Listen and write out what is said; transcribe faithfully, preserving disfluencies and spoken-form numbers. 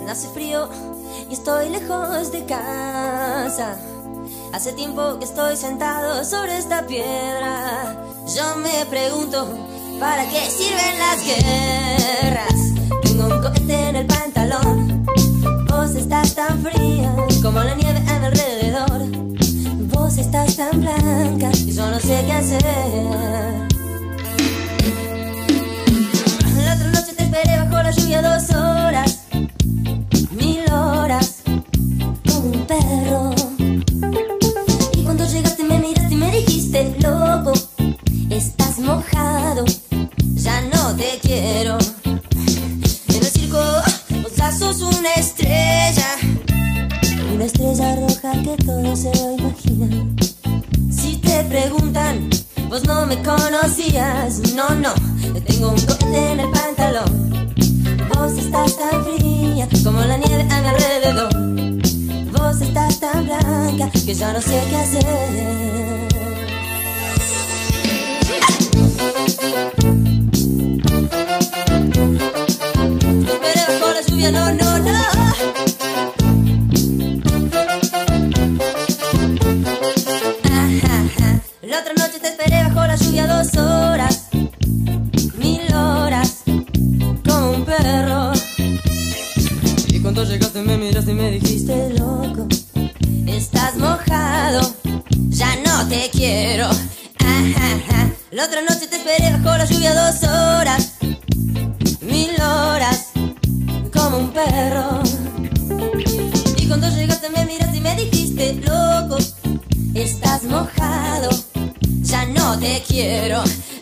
Hace frío y estoy lejos de casa. Hace tiempo que estoy sentado sobre esta piedra. Yo me pregunto, ¿para qué sirven las guerras? Tengo un cohete en el pantalón. Vos estás tan fría como la nieve a mi alrededor. Vos estás tan blanca y yo no sé qué hacer. La otra noche te esperé bajo la lluvia dos horas, mil horas, como un perro. Y cuando llegaste me miraste y me dijiste, loco, estás mojado, ya no te quiero. En el circo vos ya sos una estrella, una estrella roja que todo se lo imagina. Si te preguntan, vos no me conocías, no, no, tengo un cohete en el pantalón. Vos estás tan fría como la nieve a mi alrededor. Vos estás tan blanca que ya no sé qué hacer. Te esperé bajo la lluvia, no, no, no. La otra noche te esperé bajo la lluvia dos horas, mil horas, como un perro. Y cuando llegaste me miraste y me dijiste, loco, estás mojado, ya no te quiero. Ajá. La otra noche te esperé bajo la lluvia dos horas, mil horas, como un perro. Y cuando llegaste me miraste y me dijiste, loco, estás mojado, ya no te quiero.